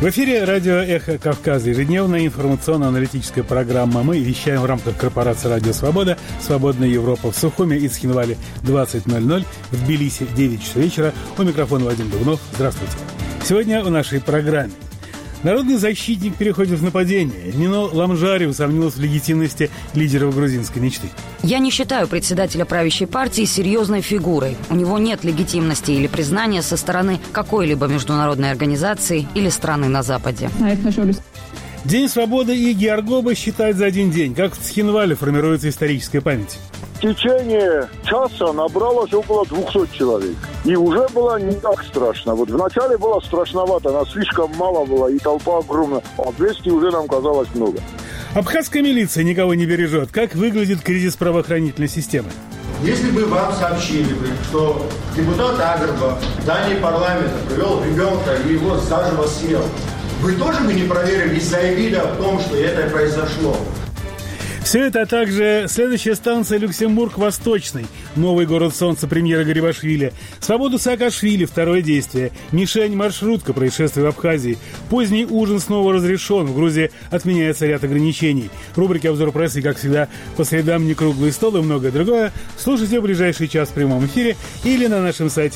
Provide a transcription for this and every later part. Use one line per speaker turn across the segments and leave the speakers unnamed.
В эфире радио «Эхо Кавказа». Ежедневная информационно-аналитическая программа. Мы вещаем в рамках корпорации «Радио Свобода», «Свободная Европа» в Сухуме и Цхинвале 20:00, в Тбилиси 9 часов вечера. У микрофона Вадим Дугунов. Здравствуйте. Сегодня в нашей программе. Народный защитник переходит в нападение. Нино Ламжари усомнилась в легитимности лидеров грузинской мечты.
Я не считаю председателя правящей партии серьезной фигурой. У него нет легитимности или признания со стороны какой-либо международной организации или страны на Западе.
День свободы и Георгоба считают за один день. Как в Цхинвале формируется историческая память?
В течение часа набралось около 200 человек. И уже было не так страшно. Вот вначале было страшновато, нас слишком мало было, и толпа огромная. А 200 уже нам казалось много.
Абхазская милиция никого не бережет. Как выглядит кризис правоохранительной системы?
Если бы вам сообщили, что депутат Агрба в здании парламента привел ребенка и его заживо съел, вы тоже бы не проверили и заявили о том, что это произошло?
Все это, а также следующая станция Люксембург-Восточный, новый город солнца премьера Гарибашвили, свободу Саакашвили, второе действие, мишень маршрутка, происшествие в Абхазии, поздний ужин снова разрешен, в Грузии отменяется ряд ограничений. Рубрики «Обзор прессы», как всегда, по средам «Не круглый стол» и многое другое. Слушайте в ближайший час в прямом эфире или на нашем сайте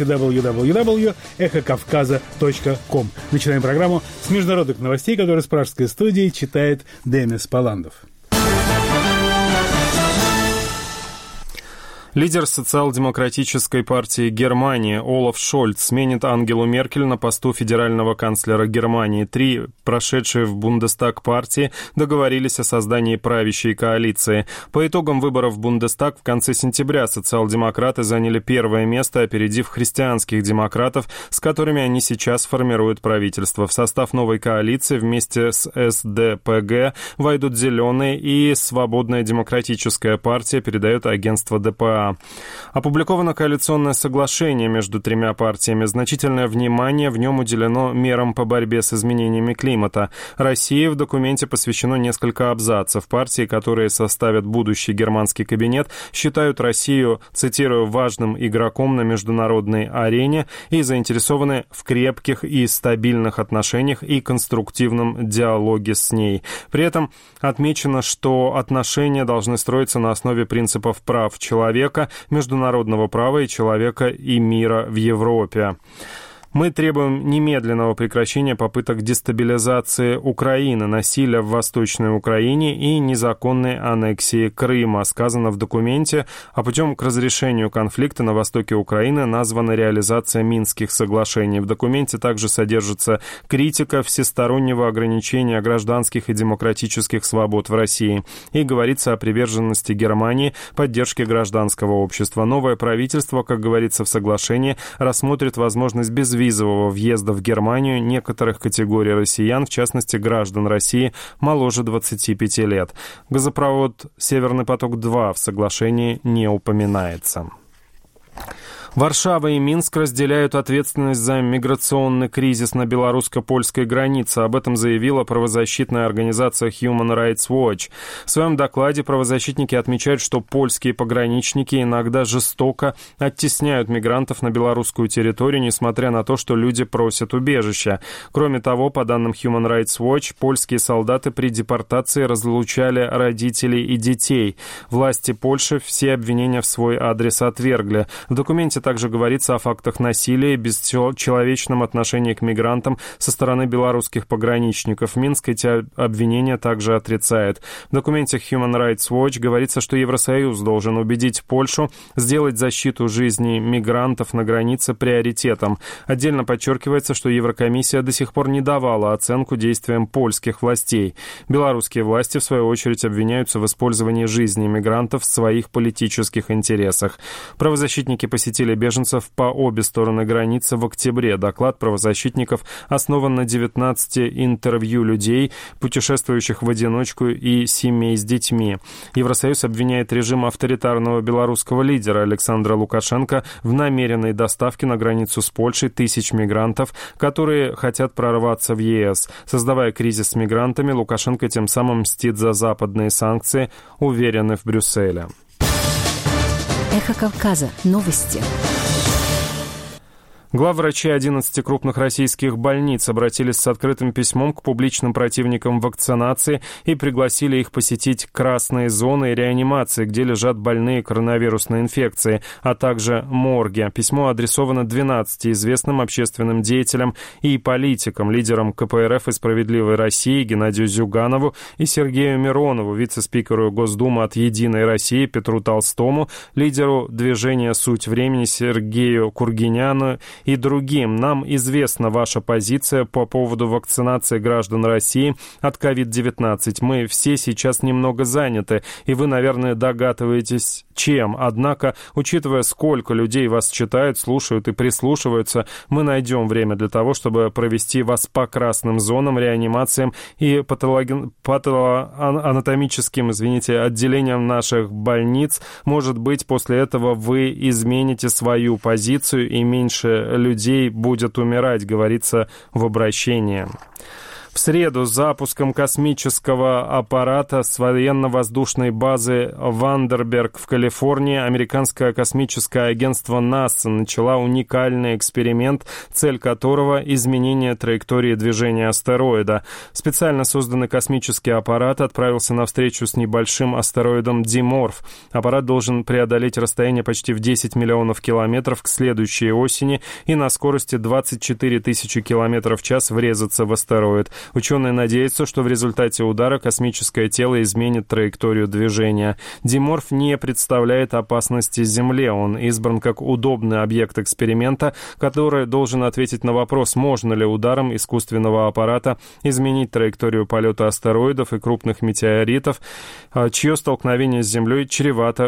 www.эхокавказа.ком. Начинаем программу с международных новостей, которые с пражской студии читает Демис Паландов.
Лидер социал-демократической партии Германии Олаф Шольц сменит Ангелу Меркель на посту федерального канцлера Германии. 3 прошедшие в Бундестаг партии договорились о создании правящей коалиции. По итогам выборов в Бундестаг в конце сентября социал-демократы заняли первое место, опередив христианских демократов, с которыми они сейчас формируют правительство. В состав новой коалиции вместе с СДПГ войдут Зеленые и Свободная демократическая партия, передает агентство ДПА. Опубликовано коалиционное соглашение между 3 партиями. Значительное внимание в нем уделено мерам по борьбе с изменениями климата. России в документе посвящено несколько абзацев. Партии, которые составят будущий германский кабинет, считают Россию, цитирую, важным игроком на международной арене и заинтересованы в крепких и стабильных отношениях и конструктивном диалоге с ней. При этом отмечено, что отношения должны строиться на основе принципов прав человека, международного права и человека и мира в Европе. Мы требуем немедленного прекращения попыток дестабилизации Украины, насилия в Восточной Украине и незаконной аннексии Крыма, сказано в документе, а путем к разрешению конфликта на востоке Украины названа реализация Минских соглашений. В документе также содержится критика всестороннего ограничения гражданских и демократических свобод в России и говорится о приверженности Германии поддержке гражданского общества. Новое правительство, как говорится в соглашении, рассмотрит возможность безвизового въезда в Германию некоторых категорий россиян, в частности граждан России моложе 25 лет. Газопровод «Северный поток-2» в соглашении не упоминается. Варшава и Минск разделяют ответственность за миграционный кризис на белорусско-польской границе. Об этом заявила правозащитная организация Human Rights Watch. В своем докладе правозащитники отмечают, что польские пограничники иногда жестоко оттесняют мигрантов на белорусскую территорию, несмотря на то, что люди просят убежища. Кроме того, по данным Human Rights Watch, польские солдаты при депортации разлучали родителей и детей. Власти Польши все обвинения в свой адрес отвергли. В документе также говорится о фактах насилия и бесчеловечном отношении к мигрантам со стороны белорусских пограничников. Минск эти обвинения также отрицает. В документе Human Rights Watch говорится, что Евросоюз должен убедить Польшу сделать защиту жизни мигрантов на границе приоритетом. Отдельно подчеркивается, что Еврокомиссия до сих пор не давала оценку действиям польских властей. Белорусские власти, в свою очередь, обвиняются в использовании жизни мигрантов в своих политических интересах. Правозащитники посетили беженцев по обе стороны границы в октябре. Доклад правозащитников основан на 19 интервью людей, путешествующих в одиночку и семей с детьми. Евросоюз обвиняет режим авторитарного белорусского лидера Александра Лукашенко в намеренной доставке на границу с Польшей тысяч мигрантов, которые хотят прорваться в ЕС. Создавая кризис с мигрантами, Лукашенко тем самым мстит за западные санкции, уверены в Брюсселе.
Эхо Кавказа. Новости.
Главврачи 11 крупных российских больниц обратились с открытым письмом к публичным противникам вакцинации и пригласили их посетить красные зоны реанимации, где лежат больные коронавирусной инфекцией, а также морги. Письмо адресовано 12 известным общественным деятелям и политикам, лидерам КПРФ и «Справедливой России» Геннадию Зюганову и Сергею Миронову, вице-спикеру Госдумы от «Единой России» Петру Толстому, лидеру движения «Суть времени» Сергею Кургиняну и другим. Нам известна ваша позиция по поводу вакцинации граждан России от COVID-19. Мы все сейчас немного заняты, и вы, наверное, догадываетесь, чем. Однако, учитывая, сколько людей вас читают, слушают и прислушиваются, мы найдем время для того, чтобы провести вас по красным зонам, реанимациям и патологоанатомическим, отделениям наших больниц. Может быть, после этого вы измените свою позицию и меньше людей будет умирать, говорится в обращении. В среду с запуском космического аппарата с военно-воздушной базы Вандерберг в Калифорнии американское космическое агентство НАСА начало уникальный эксперимент, цель которого — изменение траектории движения астероида. Специально созданный космический аппарат отправился на встречу с небольшим астероидом Диморф. Аппарат должен преодолеть расстояние почти в 10 миллионов километров к следующей осени и на скорости 24 тысячи километров в час врезаться в астероид. Ученые надеются, что в результате удара космическое тело изменит траекторию движения. Диморф не представляет опасности Земле. Он избран как удобный объект эксперимента, который должен ответить на вопрос, можно ли ударом искусственного аппарата изменить траекторию полета астероидов и крупных метеоритов, чье столкновение с Землей чревато